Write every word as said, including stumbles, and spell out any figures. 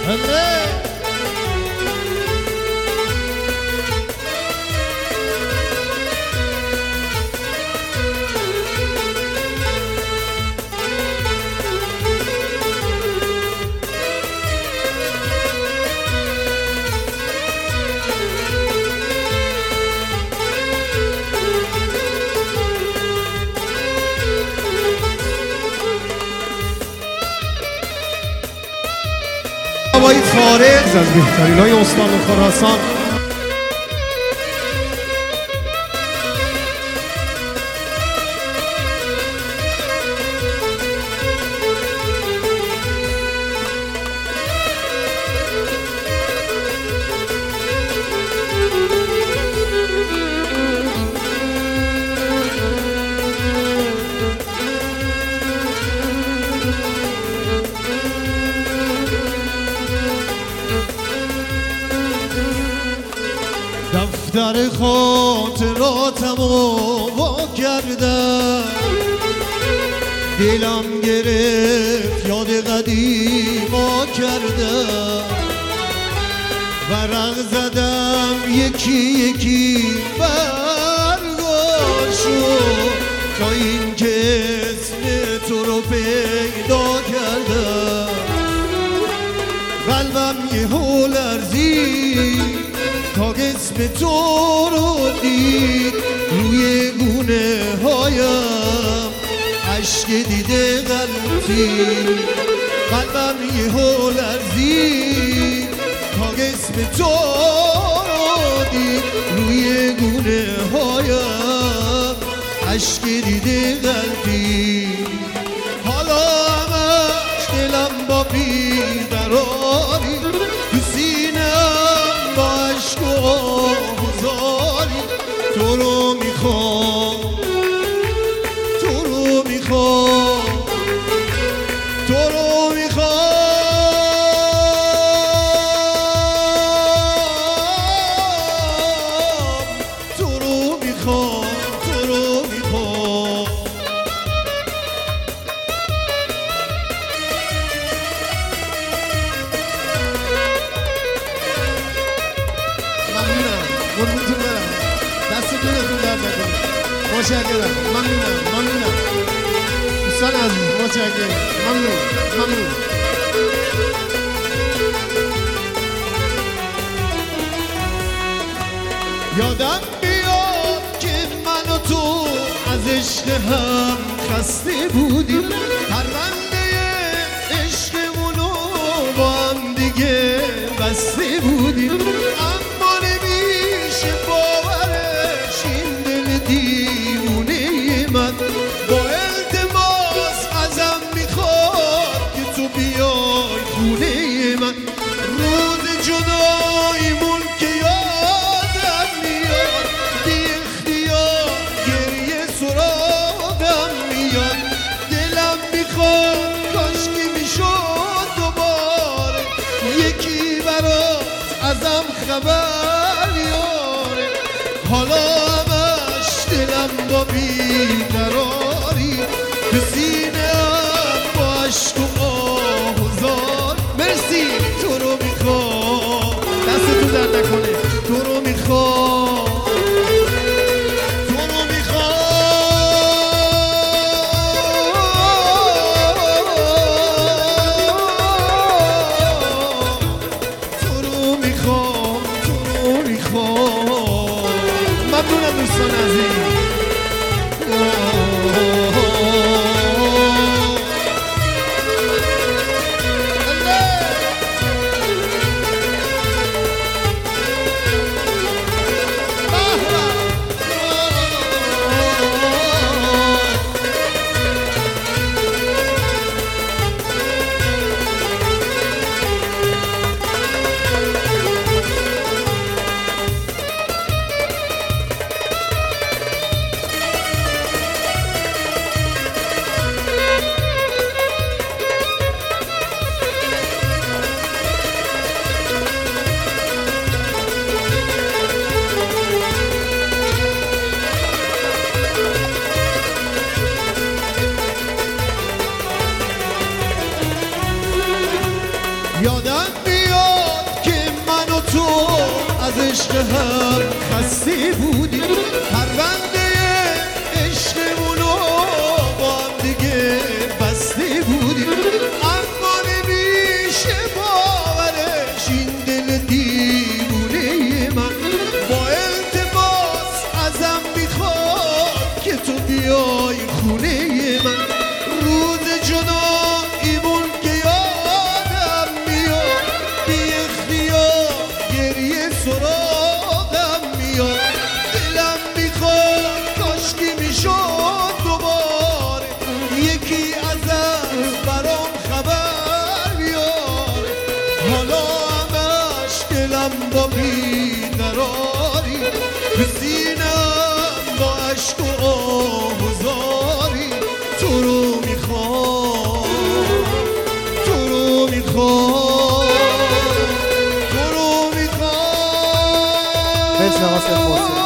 هوایی فارغ از بهترین های استان خراسان. دفتر خاطراتمو وا کردم، دلم گرفت یاد قدیما کردم، ورق زدم یکی یکی برگاشو تا این که اسم تو رو پیدا کردم. قلبم یه هو لرزید تا اسم تو رو دید، روی گونه هایم عشق دیده غلطی. قلبم یه هو لرزید تا اسم تو رو دید، روی گونه هایم عشق دیده غلطی. حالا همش دلم با بیقراری، تو سینه‌ام با عشق و آهزاری. تو رو میخوام، تو رو میخوام، تو رو میخوام، تو رو میخوام، تو رو میخوام. ممنونم، قربونتون برم، دست دلتون درد نکنه. متشکرم، ممنونم، ممنونم دوستان عزیز، متشکرم، ممنون، ممنون. یادم بیاد که من و تو از عشق هم خسته بودیم، پرونده عشقمونو با هم دیگه بسته بودیم، اما نمیشه باورش این دل دیوونه من با التماس ازم میخواد که تو بیای خونه من. روز جداییمون که یادم میاد، بی اختیار گریه سراغم میاد. دلم میخواد کاشکی میشد دوباره یکی برات ازم خبر یاره. حالا همش دلم با بیقراری، تو سینه‌ام با عشق و آهزار. مرسی، تو رو میخوام، دست تو درد نکنه. تو رو میخوام، تو رو میخوام، تو رو میخوام، تو رو میخوام. ممنونم دوستان عزیز. یادم از عشق هم خسته بودیم پرونده عشقمونو با هم دیگه بسته بودیم اما نمیشه باورش این دل دیوونه من با التماس ازم میخواد که تو بیای خونه من روز جداییمون که یادم میاد بی اختیار گریه سراغم میاد دلم میخواد کاشکی میشد دوباره یکی ازت برام خبر بیاره حالا همش دلم با بیقراری تو سینم با عشق و آهوزاری تو رو میخوام تو رو میخوام تو رو میخوام مرسی آقا سید محسن